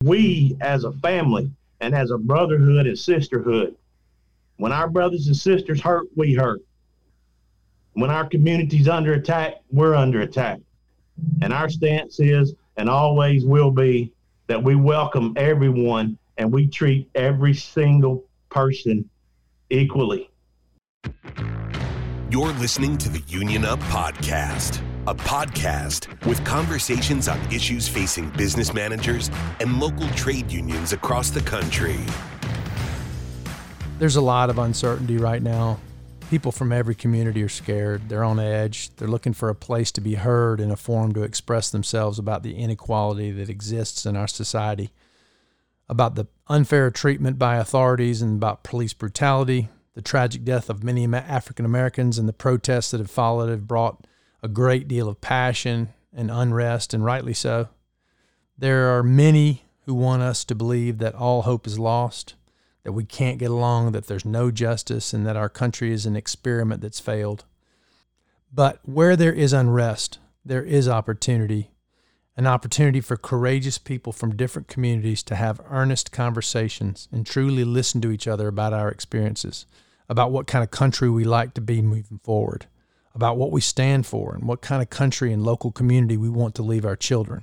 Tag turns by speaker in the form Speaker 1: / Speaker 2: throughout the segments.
Speaker 1: we as a family and as a brotherhood and sisterhood, when our brothers and sisters hurt, we hurt. When our community's under attack, we're under attack. And our stance is, and always will be, that we welcome everyone and we treat every single person equally.
Speaker 2: You're listening to the Union Up Podcast, a podcast with conversations on issues facing business managers and local trade unions across the country.
Speaker 3: There's a lot of uncertainty right now. People from every community are scared. They're on edge. They're looking for a place to be heard and a forum to express themselves about the inequality that exists in our society, about the unfair treatment by authorities and about police brutality. The tragic death of many African Americans and the protests that have followed have brought a great deal of passion and unrest, and rightly so. There are many who want us to believe that all hope is lost, that we can't get along, that there's no justice, and that our country is an experiment that's failed. But where there is unrest, there is opportunity, an opportunity for courageous people from different communities to have earnest conversations and truly listen to each other about our experiences, about what kind of country we like to be moving forward, about what we stand for, and what kind of country and local community we want to leave our children.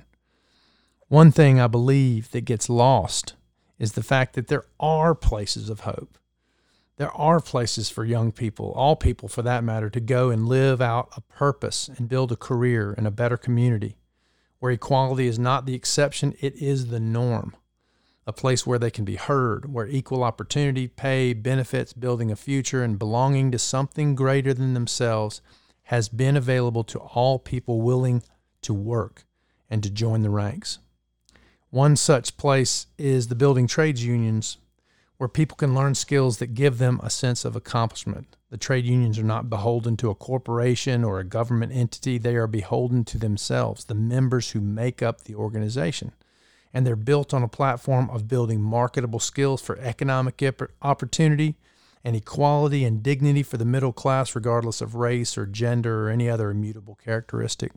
Speaker 3: One thing I believe that gets lost is the fact that there are places of hope. There are places for young people, all people for that matter, to go and live out a purpose and build a career in a better community, where equality is not the exception, it is the norm. A place where they can be heard, where equal opportunity, pay, benefits, building a future, and belonging to something greater than themselves has been available to all people willing to work and to join the ranks. One such place is the building trades unions, where people can learn skills that give them a sense of accomplishment. The trade unions are not beholden to a corporation or a government entity. They are beholden to themselves, the members who make up the organization. And they're built on a platform of building marketable skills for economic opportunity and equality and dignity for the middle class, regardless of race or gender or any other immutable characteristic.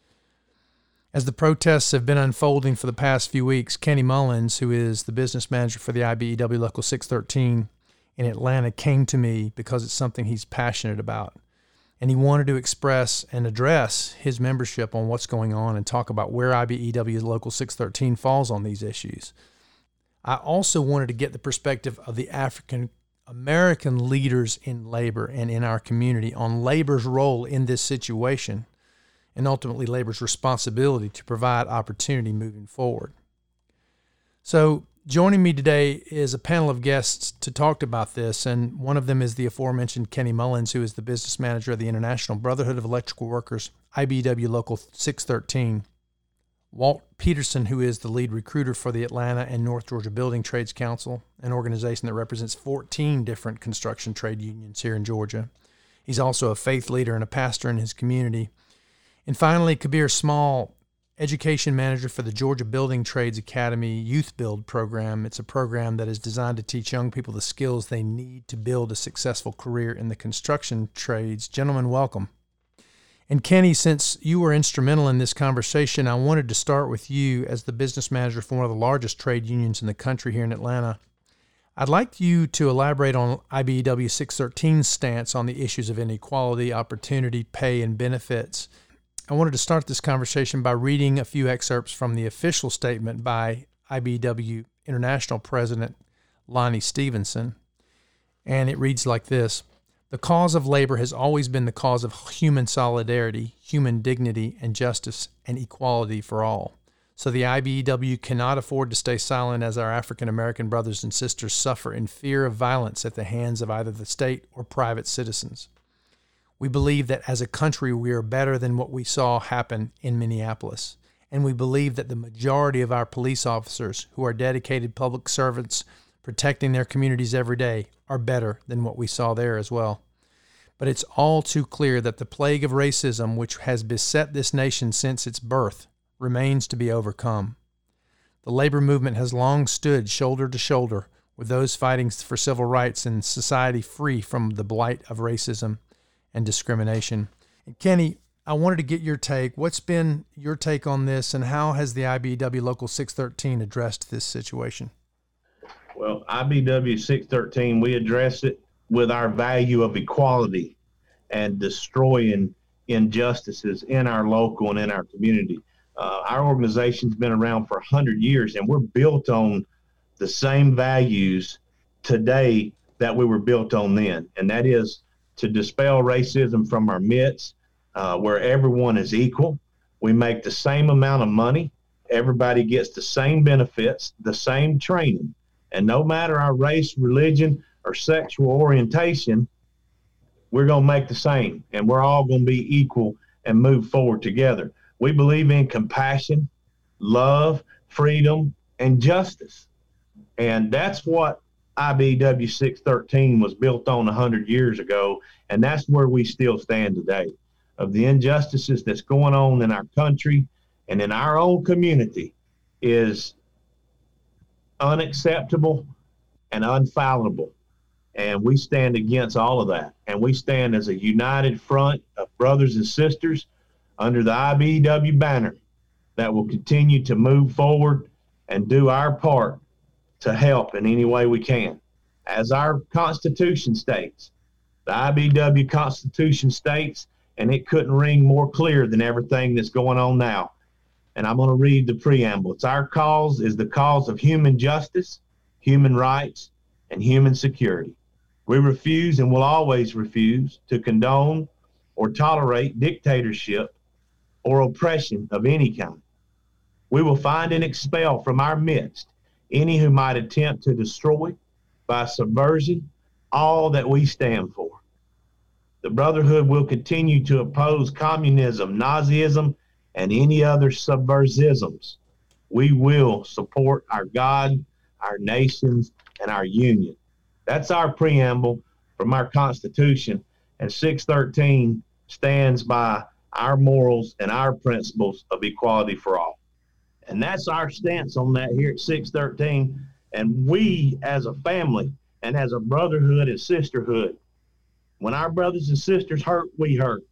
Speaker 3: As the protests have been unfolding for the past few weeks, Kenny Mullins, who is the business manager for the IBEW Local 613 in Atlanta, came to me because it's something he's passionate about. And he wanted to express and address his membership on what's going on and talk about where IBEW Local 613 falls on these issues. I also wanted to get the perspective of the African American leaders in labor and in our community on labor's role in this situation, and ultimately labor's responsibility to provide opportunity moving forward. So joining me today is a panel of guests to talk about this, and one of them is the aforementioned Kenny Mullins, who is the business manager of the International Brotherhood of Electrical Workers, IBEW Local 613. Walt Peterson, who is the lead recruiter for the Atlanta and North Georgia Building Trades Council, an organization that represents 14 different construction trade unions here in Georgia. He's also a faith leader and a pastor in his community. And finally, Kabir Small, education manager for the Georgia Building Trades Academy Youth Build program. It's a program that is designed to teach young people the skills they need to build a successful career in the construction trades. Gentlemen, welcome. And Kenny, since you were instrumental in this conversation, I wanted to start with you as the business manager for one of the largest trade unions in the country here in Atlanta. I'd like you to elaborate on IBEW 613's stance on the issues of inequality, opportunity, pay, and benefits. I wanted to start this conversation by reading a few excerpts from the official statement by IBEW International President Lonnie Stevenson, and it reads like this: "The cause of labor has always been the cause of human solidarity, human dignity, and justice and equality for all. So the IBEW cannot afford to stay silent as our African American brothers and sisters suffer in fear of violence at the hands of either the state or private citizens. We believe that as a country we are better than what we saw happen in Minneapolis, and we believe that the majority of our police officers, who are dedicated public servants protecting their communities every day, are better than what we saw there as well. But it's all too clear that the plague of racism, which has beset this nation since its birth, remains to be overcome. The labor movement has long stood shoulder to shoulder with those fighting for civil rights and society free from the blight of racism and discrimination." And Kenny, I wanted to get your take. What's been your take on this, and how has the IBEW Local 613 addressed this situation?
Speaker 1: Well, IBEW 613, we address it with our value of equality and destroying injustices in our local and in our community. Our organization's been around for 100 years, and we're built on the same values today that we were built on then, and that is to dispel racism from our midst, where everyone is equal. We make the same amount of money. Everybody gets the same benefits, the same training. And no matter our race, religion, or sexual orientation, we're going to make the same. And we're all going to be equal and move forward together. We believe in compassion, love, freedom, and justice. And that's what IBEW 613 was built on 100 years ago. And that's where we still stand today. Of the injustices that's going on in our country and in our own community is unacceptable and unfathomable. And we stand against all of that. And we stand as a united front of brothers and sisters under the IBEW banner that will continue to move forward and do our part to help in any way we can. As our Constitution states, the IBEW Constitution states, and it couldn't ring more clear than everything that's going on now. And I'm going to read the preamble. It's our cause is the cause of human justice, human rights, and human security. We refuse and will always refuse to condone or tolerate dictatorship or oppression of any kind. We will find and expel from our midst any who might attempt to destroy by subversion all that we stand for. The Brotherhood will continue to oppose communism, Nazism, and any other subversisms. We will support our God, our nations, and our union. That's our preamble from our Constitution, and 613 stands by our morals and our principles of equality for all. And that's our stance on that here at 613. And we, as a family and as a brotherhood and sisterhood, when our brothers and sisters hurt, we hurt.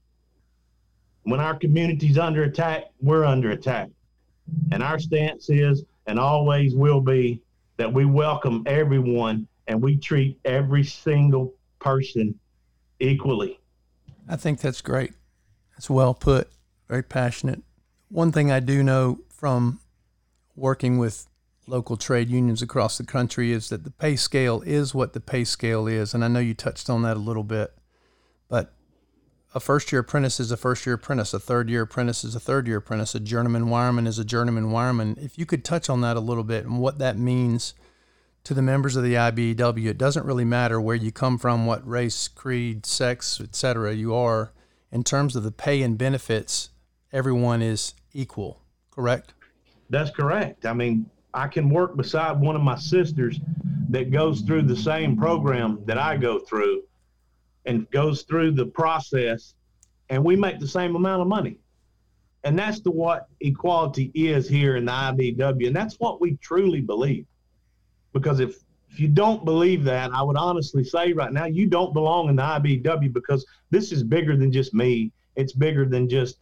Speaker 1: When our community's under attack, we're under attack. And our stance is, and always will be, that we welcome everyone and we treat every single person equally.
Speaker 3: I think that's great. That's well put, very passionate. One thing I do know from working with local trade unions across the country is that the pay scale is what the pay scale is. And I know you touched on that a little bit, but a first-year apprentice is a first-year apprentice. A third-year apprentice is a third-year apprentice. A journeyman wireman is a journeyman wireman. If you could touch on that a little bit and what that means to the members of the IBEW, it doesn't really matter where you come from, what race, creed, sex, etc. you are. In terms of the pay and benefits, everyone is equal, correct?
Speaker 1: That's correct. I mean, I can work beside one of my sisters that goes through the same program that I go through and goes through the process, and we make the same amount of money. And that's what equality is here in the IBEW, and that's what we truly believe. Because if you don't believe that, I would honestly say right now, you don't belong in the IBEW, because this is bigger than just me. It's bigger than just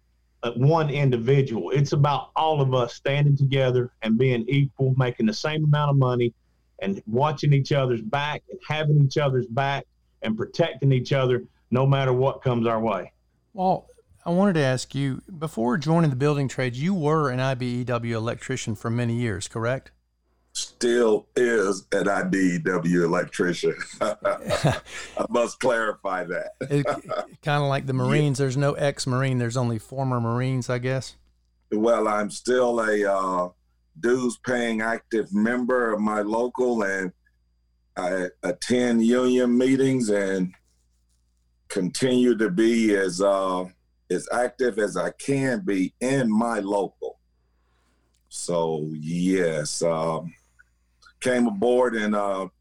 Speaker 1: one individual. It's about all of us standing together and being equal, making the same amount of money, and watching each other's back and having each other's back and protecting each other no matter what comes our way.
Speaker 3: Well, I wanted to ask you, before joining the building trades, you were an IBEW electrician for many years, correct?
Speaker 4: Still is an IBEW electrician. I must clarify that.
Speaker 3: Kind of like the Marines. There's no ex-Marine. There's only former Marines, I guess.
Speaker 4: Well, I'm still a dues-paying active member of my local, and I attend union meetings and continue to be as active as I can be in my local. So, yes, came aboard in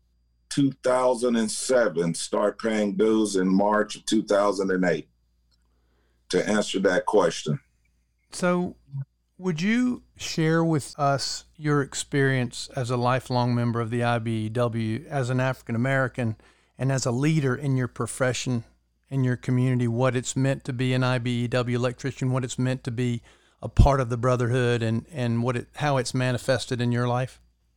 Speaker 4: 2007, start paying dues in March of 2008, to answer that question.
Speaker 3: So would you share with us your experience as a lifelong member of the IBEW, as an African American, and as a leader in your profession in your community, what it's meant to be an IBEW electrician, what it's meant to be a part of the brotherhood, and how it's manifested in your life?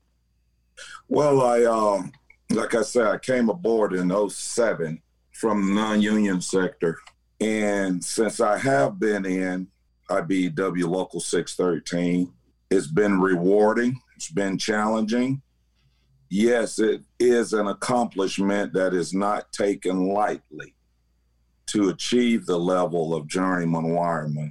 Speaker 4: Well, like I said, I came aboard in 2007 from the non-union sector. And since I have been in IBEW Local 613, it's been rewarding. It's been challenging. Yes, it is an accomplishment that is not taken lightly to achieve the level of journeyman wireman.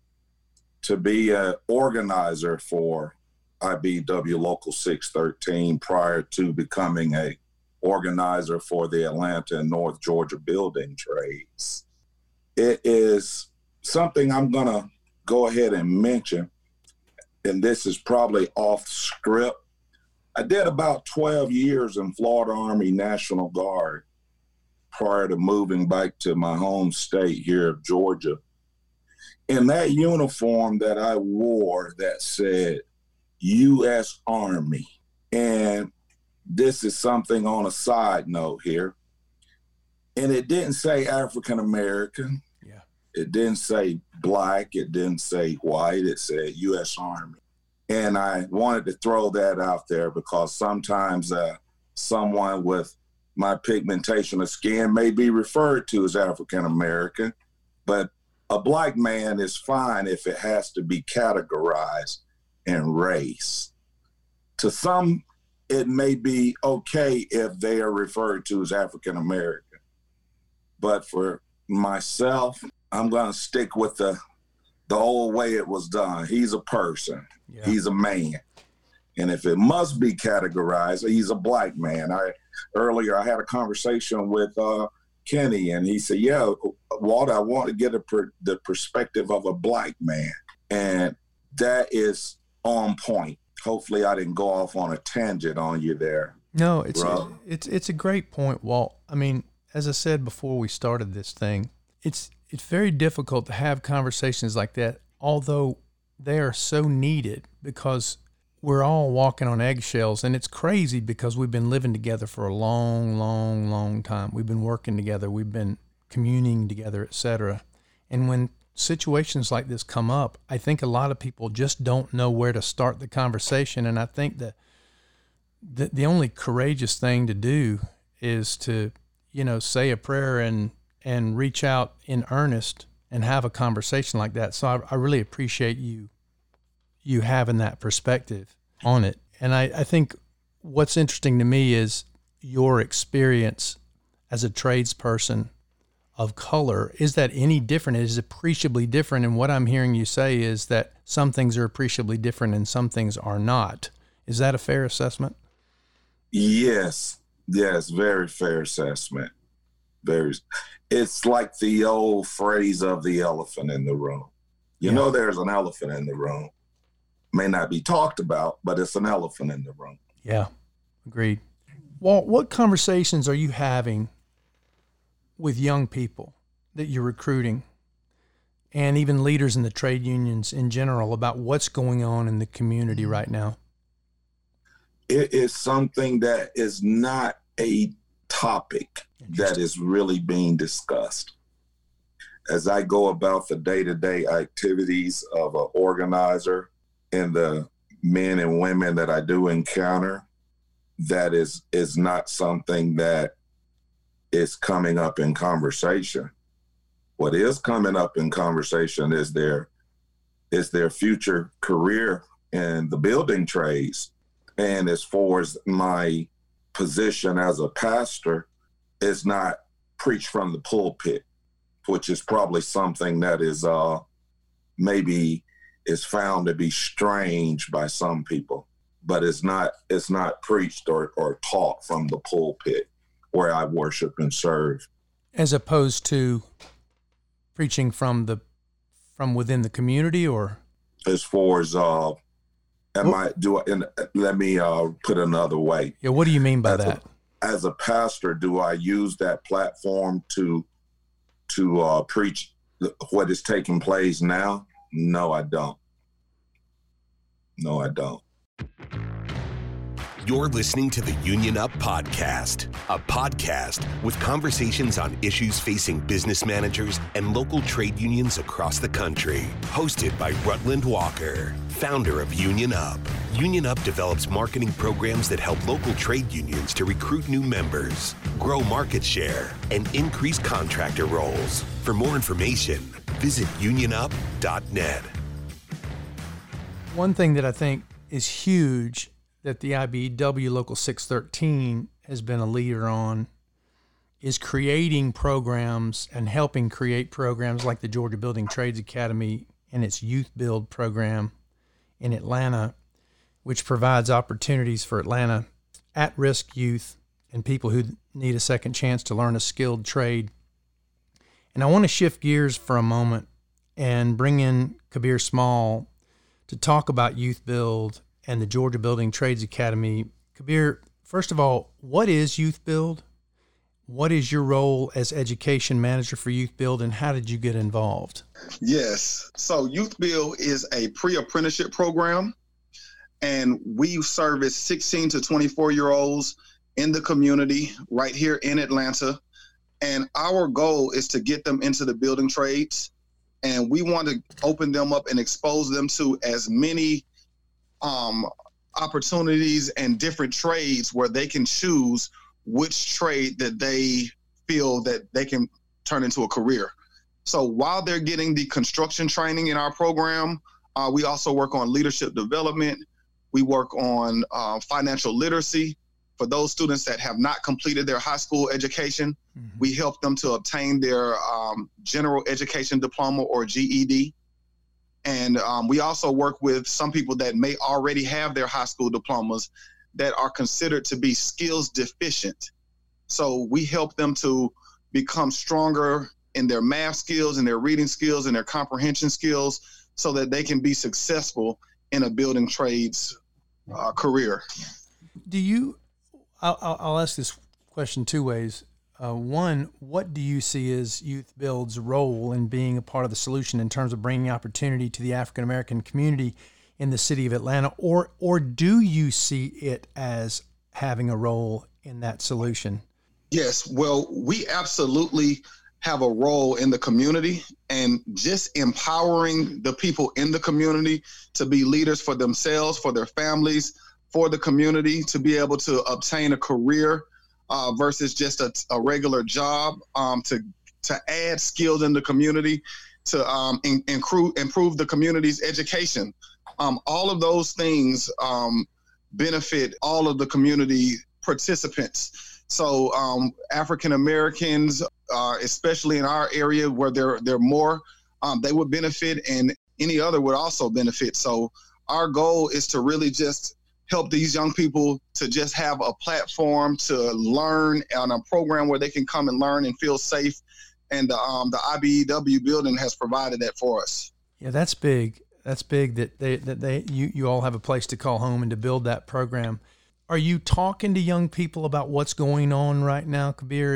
Speaker 4: To be an organizer for IBEW Local 613 prior to becoming a organizer for the Atlanta and North Georgia building trades. It is something I'm going to go ahead and mention, and this is probably off script. I did about 12 years in Florida Army National Guard prior to moving back to my home state here of Georgia. In that uniform that I wore that said U.S. Army, and this is something on a side note here, and it didn't say African American.
Speaker 3: Yeah.
Speaker 4: It didn't say black. It didn't say white. It said U.S. Army. And I wanted to throw that out there because sometimes someone with my pigmentation of skin may be referred to as African American, but a black man is fine if it has to be categorized in race. To some, it may be okay if they are referred to as African American. But for myself, I'm going to stick with the old way it was done. He's a person. Yeah. He's a man. And if it must be categorized, he's a black man. Earlier I had a conversation with Kenny, and he said, yeah, Walt, I want to get the perspective of a black man. And that is on point. Hopefully I didn't go off on a tangent on you there.
Speaker 3: No, it's a great point, Walt. I mean, as I said before we started this thing, it's very difficult to have conversations like that, although they are so needed because we're all walking on eggshells. And it's crazy because we've been living together for a long, long, long time. We've been working together. We've been communing together, etc. And when situations like this come up, I think a lot of people just don't know where to start the conversation. And I think that the only courageous thing to do is to, say a prayer and reach out in earnest and have a conversation like that. So I really appreciate you having that perspective on it. And I think what's interesting to me is your experience as a tradesperson of color. Is that any different? It is appreciably different. And what I'm hearing you say is that some things are appreciably different and some things are not. Is that a fair assessment?
Speaker 4: Yes, very fair assessment. It's like the old phrase of the elephant in the room. You know, there's an elephant in the room. May not be talked about, but it's an elephant in the room.
Speaker 3: Yeah, agreed. Walt, what conversations are you having with young people that you're recruiting and even leaders in the trade unions in general about what's going on in the community right now?
Speaker 4: It is something that is not a topic that is really being discussed. As I go about the day-to-day activities of an organizer and the men and women that I do encounter, that is not something that is coming up in conversation. What is coming up in conversation is their future career in the building trades. And as far as my position as a pastor, it's not preach from the pulpit, which is probably something that is maybe is found to be strange by some people, but it's not preached or taught from the pulpit where I worship and serve.
Speaker 3: As opposed to preaching from within the community, or
Speaker 4: as far as let me put it another way.
Speaker 3: Yeah, what do you mean by that?
Speaker 4: As a pastor, do I use that platform to preach what is taking place now? No, I don't.
Speaker 2: You're listening to the Union Up Podcast, a podcast with conversations on issues facing business managers and local trade unions across the country. Hosted by Rutland Walker, founder of Union Up. Union Up develops marketing programs that help local trade unions to recruit new members, grow market share, and increase contractor roles. For more information, visit unionup.net.
Speaker 3: One thing that I think is huge that the IBEW Local 613 has been a leader on is creating programs and helping create programs like the Georgia Building Trades Academy and its Youth Build program in Atlanta, which provides opportunities for Atlanta at-risk youth and people who need a second chance to learn a skilled trade. And I want to shift gears for a moment and bring in Kabir Small to talk about Youth Build and the Georgia Building Trades Academy. Kabir, first of all, what is Youth Build? What is your role as education manager for Youth Build, and how did you get involved?
Speaker 5: Yes. So Youth Build is a pre-apprenticeship program, and we service 16 to 24-year-olds in the community right here in Atlanta. And our goal is to get them into the building trades, and we want to open them up and expose them to as many opportunities and different trades where they can choose which trade that they feel that they can turn into a career. So while they're getting the construction training in our program, we also work on leadership development. We work on financial literacy. For those students that have not completed their high school education, we help them to obtain their general education diploma or GED. And we also work with some people that may already have their high school diplomas that are considered to be skills deficient. So we help them to become stronger in their math skills and their reading skills and their comprehension skills so that they can be successful in a building trades career.
Speaker 3: I'll ask this question two ways. One, what do you see as Youth Build's role in being a part of the solution in terms of bringing opportunity to the African American community in the city of Atlanta, or do you see it as having a role in that solution?
Speaker 5: Yes, well, we absolutely have a role in the community, and just empowering the people in the community to be leaders for themselves, for their families, for the community, to be able to obtain a career versus just a regular job, to add skills in the community, to improve the community's education. All of those things benefit all of the community participants. So African Americans, especially in our area where they're more, they would benefit, and any other would also benefit. So our goal is to really just help these young people to just have a platform to learn on a program where they can come and learn and feel safe. And the IBEW building has provided that for us.
Speaker 3: Yeah, that's big. That's big that you all have a place to call home and to build that program. Are you talking to young people about what's going on right now, Kabir,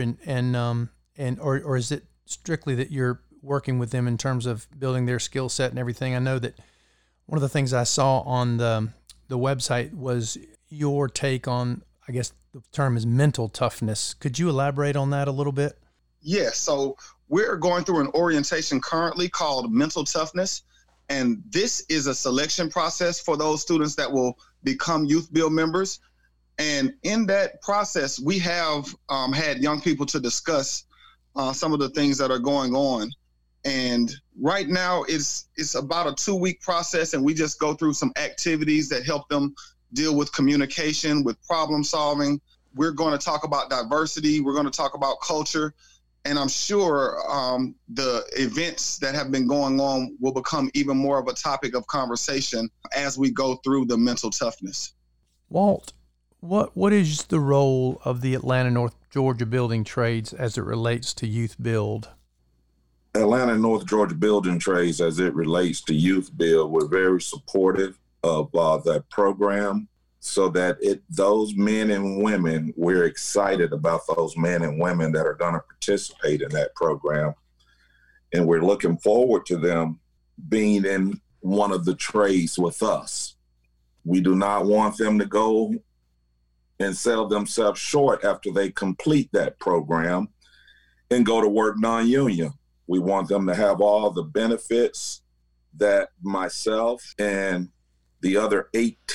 Speaker 3: or is it strictly that you're working with them in terms of building their skill set and everything? I know that one of the things I saw on the website was your take on, I guess the term is mental toughness. Could you elaborate on that a little bit?
Speaker 5: Yes. So we're going through an orientation currently called Mental Toughness. And this is a selection process for those students that will become Youth Build members. And in that process, we have had young people to discuss some of the things that are going on. And right now it's about a 2-week process, and we just go through some activities that help them deal with communication, with problem solving. We're going to talk about diversity. We're going to talk about culture. And I'm sure the events that have been going on will become even more of a topic of conversation as we go through the mental toughness.
Speaker 3: Walt, what is the role of the Atlanta North Georgia Building Trades as it relates to Youth Build?
Speaker 4: Atlanta North Georgia Building Trades, as it relates to Youth Build, we're very supportive of that program, so that those men and women, we're excited about those men and women that are going to participate in that program. And we're looking forward to them being in one of the trades with us. We do not want them to go and sell themselves short after they complete that program and go to work non-union. We want them to have all the benefits that myself and the other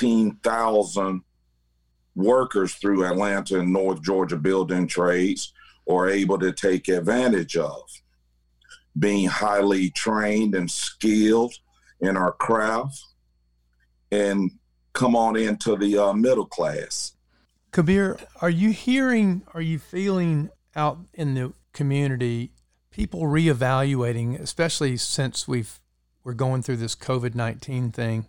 Speaker 4: 18,000 workers through Atlanta and North Georgia building trades are able to take advantage of. Being highly trained and skilled in our craft and come on into the middle class.
Speaker 3: Kabir, are you feeling out in the community people reevaluating, especially since we're going through this COVID-19 thing,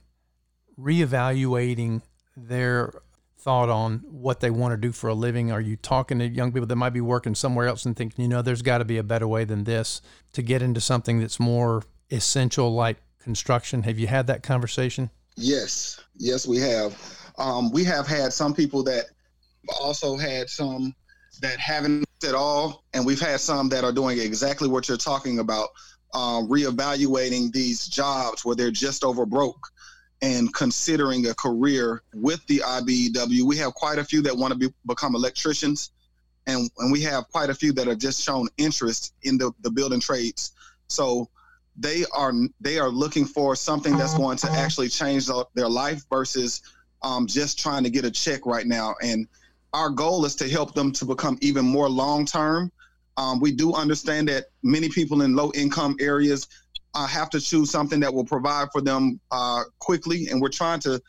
Speaker 3: reevaluating their thought on what they want to do for a living? Are you talking to young people that might be working somewhere else and thinking, there's got to be a better way than this to get into something that's more essential like construction? Have you had that conversation?
Speaker 5: Yes, we have. We have had some people that also had some that haven't at all, and we've had some that are doing exactly what you're talking about, reevaluating these jobs where they're just over broke and considering a career with the IBEW. We have quite a few that want to become electricians, and we have quite a few that have just shown interest in the building trades. So they are looking for something that's going to actually change their life versus just trying to get a check right now. And our goal is to help them to become even more long-term. We do understand that many people in low-income areas have to choose something that will provide for them quickly, and we're trying to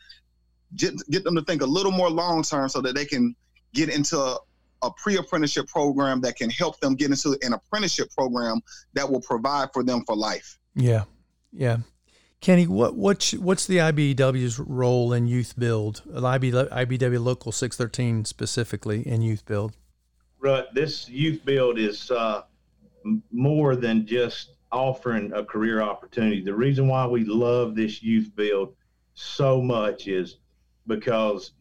Speaker 5: get them to think a little more long-term so that they can get into a pre-apprenticeship program that can help them get into an apprenticeship program that will provide for them for life.
Speaker 3: Yeah. Kenny, what's the IBEW's role in Youth Build, IBEW Local 613 specifically in Youth Build?
Speaker 1: Right, this Youth Build is more than just offering a career opportunity. The reason why we love this Youth Build so much is because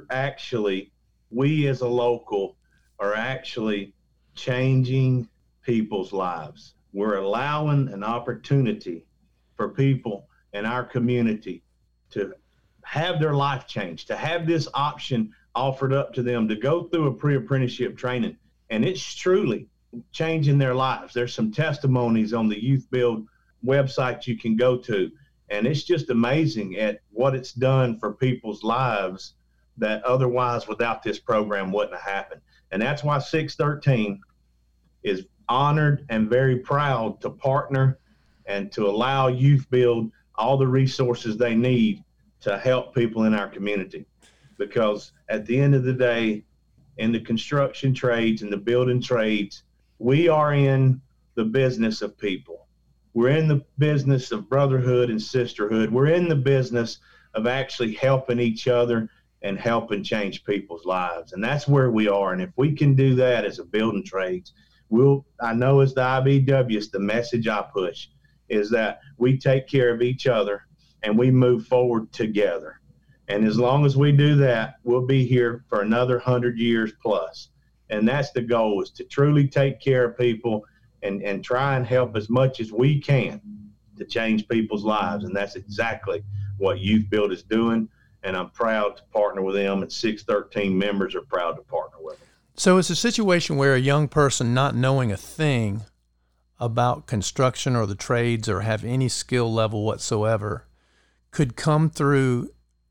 Speaker 1: we as a local are actually changing people's lives. We're allowing an opportunity for people in our community to have their life changed, to have this option offered up to them to go through a pre-apprenticeship training. And it's truly changing their lives. There's some testimonies on the Youth Build website you can go to. And it's just amazing at what it's done for people's lives that otherwise without this program wouldn't have happened. And that's why 613 is honored and very proud to partner and to allow Youth Build all the resources they need to help people in our community. Because at the end of the day, in the construction trades and the building trades, we are in the business of people. We're in the business of brotherhood and sisterhood. We're in the business of actually helping each other and helping change people's lives. And that's where we are. And if we can do that as a building trades, I know as the IBEW, it's the message I push, is that we take care of each other and we move forward together. And as long as we do that, we'll be here for another 100 years plus. And that's the goal, is to truly take care of people and try and help as much as we can to change people's lives. And that's exactly what Youth Build is doing. And I'm proud to partner with them, and 613 members are proud to partner with them.
Speaker 3: So it's a situation where a young person not knowing a thing about construction or the trades or have any skill level whatsoever could come through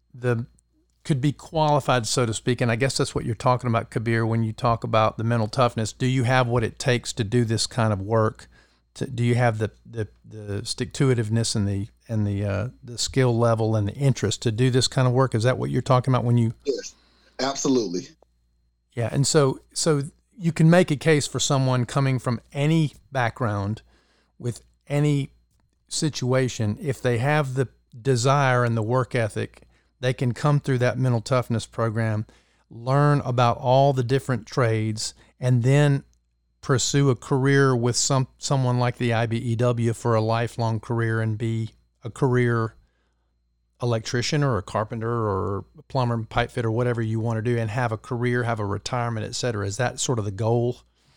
Speaker 3: could be qualified, so to speak. And I guess that's what you're talking about, Kabir, when you talk about the mental toughness. Do you have what it takes to do this kind of work? Do you have the stick-to-itiveness and the skill level and the interest to do this kind of work? Is that what you're talking about when you?
Speaker 5: Yes, absolutely.
Speaker 3: Yeah, and so you can make a case for someone coming from any background with any situation. If they have the desire and the work ethic, they can come through that mental toughness program, learn about all the different trades, and then pursue a career with someone like the IBEW for a lifelong career and be a career electrician or a carpenter or a plumber, pipe fitter, whatever you want to do, and have a career, have a retirement, et cetera. Is that sort of the goal?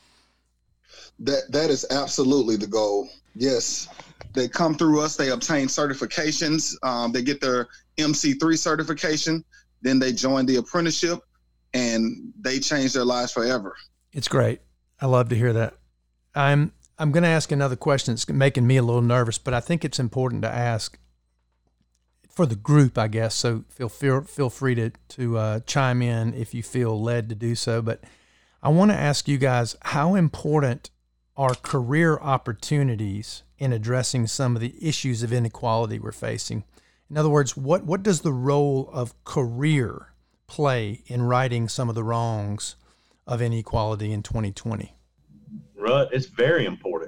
Speaker 5: That is absolutely the goal. Yes. They come through us, they obtain certifications, they get their MC3 certification, then they join the apprenticeship, and they change their lives forever.
Speaker 3: It's great. I love to hear that. I'm going to ask another question. It's making me a little nervous, but I think it's important to ask for the group, I guess. So feel free to chime in if you feel led to do so. But I want to ask you guys, how important are career opportunities in addressing some of the issues of inequality we're facing? In other words, what does the role of career play in righting some of the wrongs of inequality in 2020?
Speaker 1: Rut, it's very important.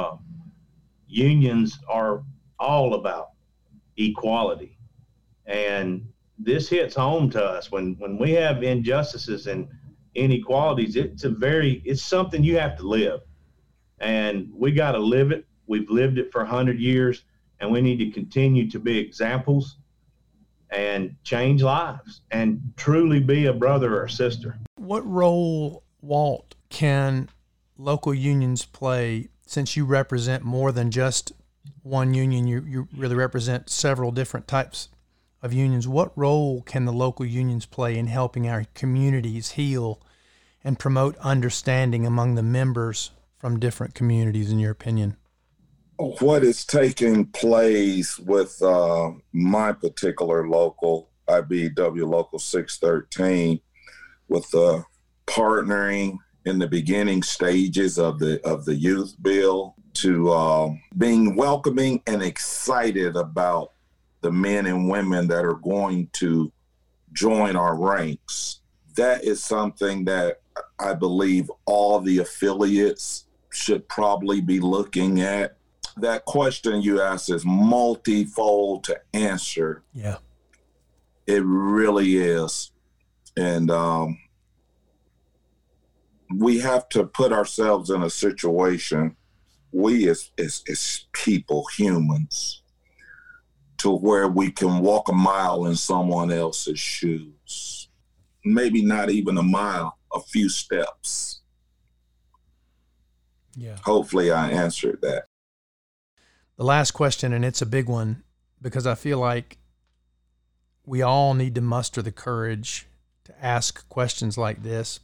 Speaker 1: Unions are all about equality, and this hits home to us when we have injustices and inequalities. It's something you have to live, and we got to live it. We've lived it for 100 years, and we need to continue to be examples and change lives and truly be a brother or sister.
Speaker 3: What role, Walt, can local unions play, since you represent more than just one union? You really represent several different types of unions. What role can the local unions play in helping our communities heal and promote understanding among the members from different communities, in your opinion?
Speaker 4: What is taking place with my particular local, IBEW Local 613, with the partnering in the beginning stages of the youth bill to being welcoming and excited about the men and women that are going to join our ranks. That is something that I believe all the affiliates should probably be looking at. That question you asked is multifold to answer.
Speaker 3: Yeah.
Speaker 4: It really is. And we have to put ourselves in a situation, we as people, humans, to where we can walk a mile in someone else's shoes. Maybe not even a mile, a few steps.
Speaker 3: Yeah.
Speaker 4: Hopefully I answered that.
Speaker 3: The last question, and it's a big one, because I feel like we all need to muster the courage to ask questions like this.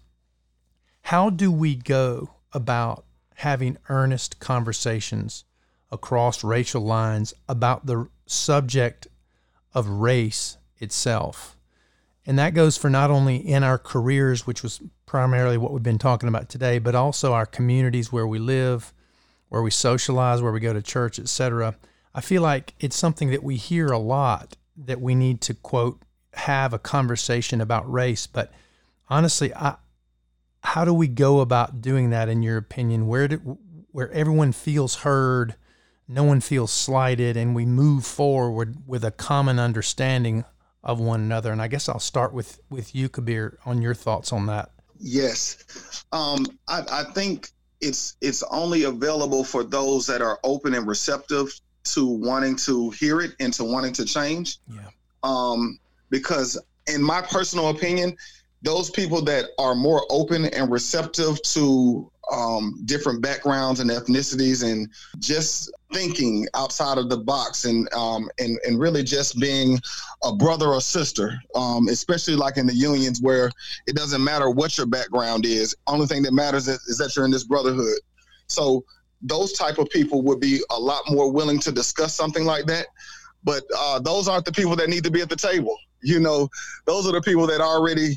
Speaker 3: How do we go about having earnest conversations across racial lines about the subject of race itself? And that goes for not only in our careers, which was primarily what we've been talking about today, but also our communities where we live, where we socialize, where we go to church, etc. I feel like it's something that we hear a lot, that we need to, quote, have a conversation about race. But honestly, how do we go about doing that, in your opinion, where everyone feels heard, no one feels slighted, and we move forward with a common understanding of one another? And I guess I'll start with you, Kabir, on your thoughts on that.
Speaker 5: Yes. I think it's only available for those that are open and receptive to wanting to hear it and to wanting to change.
Speaker 3: Yeah.
Speaker 5: Because in my personal opinion, those people that are more open and receptive to different backgrounds and ethnicities and just thinking outside of the box and really just being a brother or sister, especially like in the unions where it doesn't matter what your background is. Only thing that matters is that you're in this brotherhood. So those type of people would be a lot more willing to discuss something like that. But those aren't the people that need to be at the table. You know, those are the people that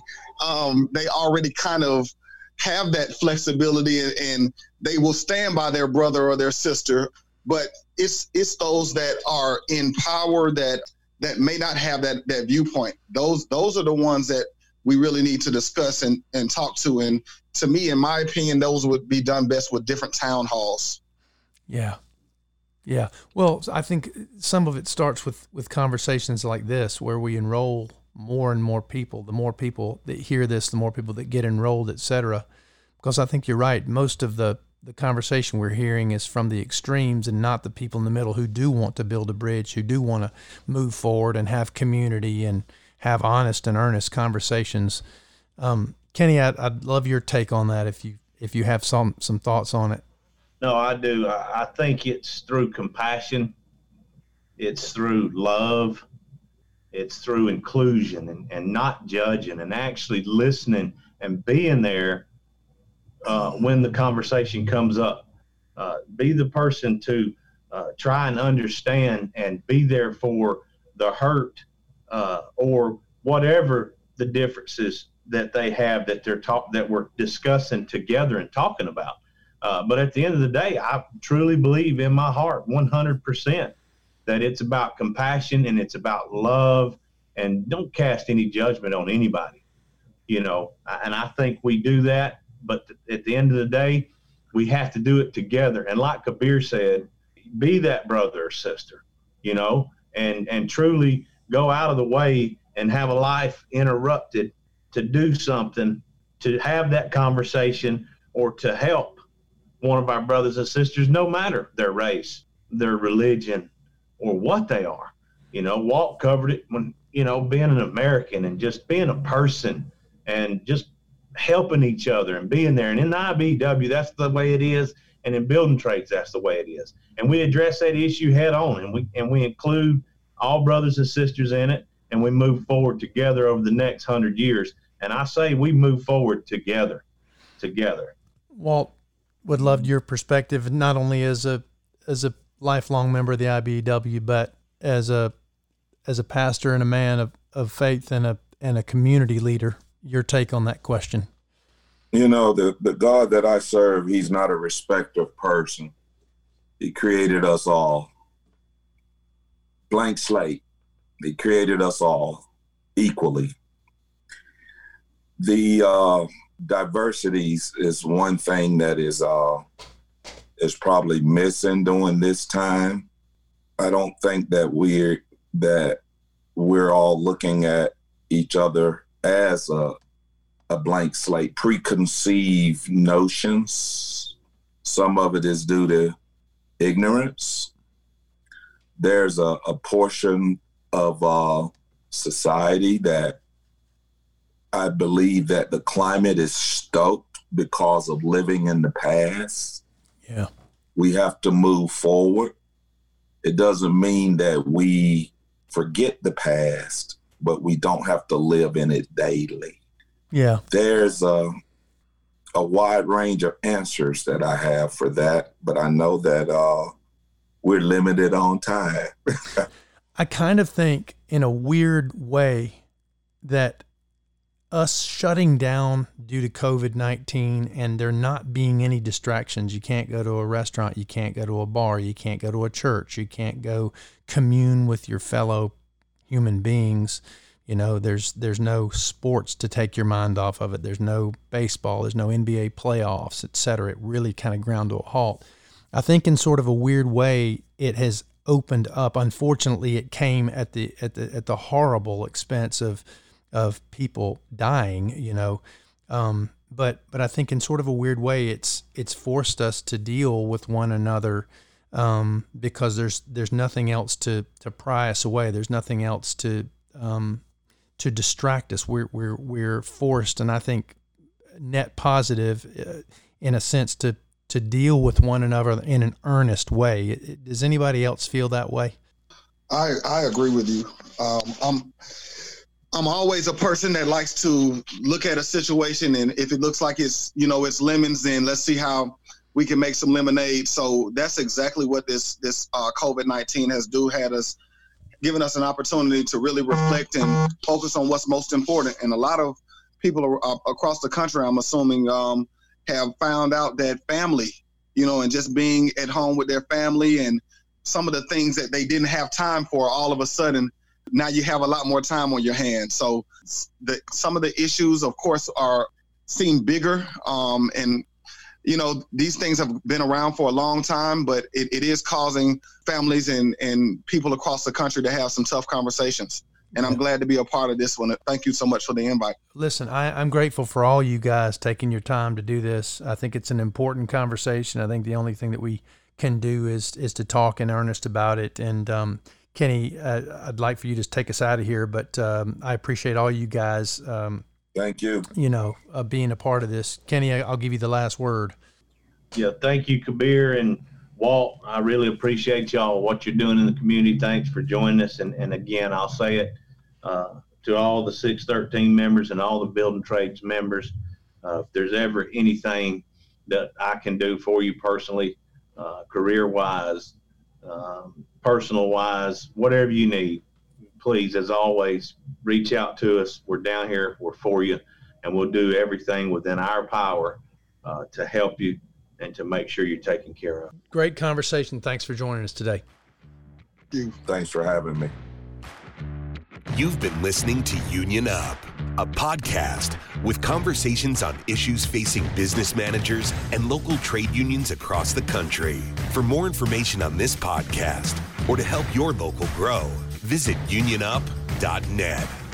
Speaker 5: they already kind of have that flexibility and they will stand by their brother or their sister. But it's those that are in power that may not have that viewpoint. Those are the ones that we really need to discuss and talk to. And to me, in my opinion, those would be done best with different town halls.
Speaker 3: Yeah. Yeah. Well, I think some of it starts with conversations like this, where we enroll more and more people. The more people that hear this, the more people that get enrolled, et cetera. Because I think you're right. Most of the conversation we're hearing is from the extremes and not the people in the middle who do want to build a bridge, who do want to move forward and have community and have honest and earnest conversations. Kenny, I'd love your take on that if you have some thoughts on it.
Speaker 1: No, I do. I think it's through compassion. It's through love. It's through inclusion and not judging and actually listening and being there when the conversation comes up. Be the person to try and understand and be there for the hurt or whatever the differences that they have that we're discussing together and talking about. But at the end of the day, I truly believe in my heart 100% that it's about compassion and it's about love, and don't cast any judgment on anybody, you know. And I think we do that, but at the end of the day, we have to do it together. And like Kabir said, be that brother or sister, you know, and truly go out of the way and have a life interrupted to do something, to have that conversation or to help one of our brothers and sisters, no matter their race, their religion, or what they are. You know, Walt covered it when, you know, being an American and just being a person and just helping each other and being there. And in the IBEW, that's the way it is. And in building trades, that's the way it is. And we address that issue head on, and we include all brothers and sisters in it, and we move forward together over the next 100 years. And I say we move forward together.
Speaker 3: Walt, would love your perspective, not only as a lifelong member of the IBEW, but as a pastor and a man of faith and a community leader. Your take on that question.
Speaker 4: You know, the God that I serve, he's not a respecter of person. He created us all. Blank slate. He created us all equally. The diversities is one thing that is probably missing during this time. I don't think that we're all looking at each other as a blank slate, preconceived notions. Some of it is due to ignorance. There's a portion of society that I believe that the climate is stoked because of living in the past.
Speaker 3: Yeah.
Speaker 4: We have to move forward. It doesn't mean that we forget the past, but we don't have to live in it daily.
Speaker 3: Yeah.
Speaker 4: There's a wide range of answers that I have for that, but I know that we're limited on time.
Speaker 3: I kind of think in a weird way that us shutting down due to COVID-19 and there not being any distractions. You can't go to a restaurant. You can't go to a bar. You can't go to a church. You can't go commune with your fellow human beings. You know, there's no sports to take your mind off of it. There's no baseball. There's no NBA playoffs, et cetera. It really kind of ground to a halt. I think in sort of a weird way, it has opened up. Unfortunately, it came at the horrible expense of people dying, you know. But I think in sort of a weird way, it's forced us to deal with one another because there's nothing else to pry us away. There's nothing else to distract us. We're forced, and I think net positive in a sense to deal with one another in an earnest way. Does anybody else feel that way?
Speaker 5: I agree with you. I'm always a person that likes to look at a situation, and if it looks like it's lemons, then let's see how we can make some lemonade. So that's exactly what this COVID-19 has given us an opportunity to really reflect and focus on what's most important. And a lot of people across the country, I'm assuming, have found out that family, and just being at home with their family and some of the things that they didn't have time for, all of a sudden, now you have a lot more time on your hands. So some of the issues, of course, seem bigger. And these things have been around for a long time, but it is causing families and people across the country to have some tough conversations. And I'm glad to be a part of this one. Thank you so much for the invite.
Speaker 3: Listen, I'm grateful for all you guys taking your time to do this. I think it's an important conversation. I think the only thing that we can do is to talk in earnest about it. And Kenny, I'd like for you to take us out of here, but I appreciate all you guys.
Speaker 4: Thank you.
Speaker 3: Being a part of this. Kenny, I'll give you the last word.
Speaker 1: Yeah, thank you, Kabir and Walt. I really appreciate y'all, what you're doing in the community. Thanks for joining us. And again, I'll say it, to all the 613 members and all the building trades members. If there's ever anything that I can do for you personally, career-wise, personal-wise, whatever you need, please, as always, reach out to us. We're down here. We're for you, and we'll do everything within our power to help you and to make sure you're taken care of.
Speaker 3: Great conversation. Thanks for joining us today.
Speaker 4: Thanks for having me.
Speaker 2: You've been listening to Union Up, a podcast with conversations on issues facing business managers and local trade unions across the country. For more information on this podcast or to help your local grow, visit unionup.net.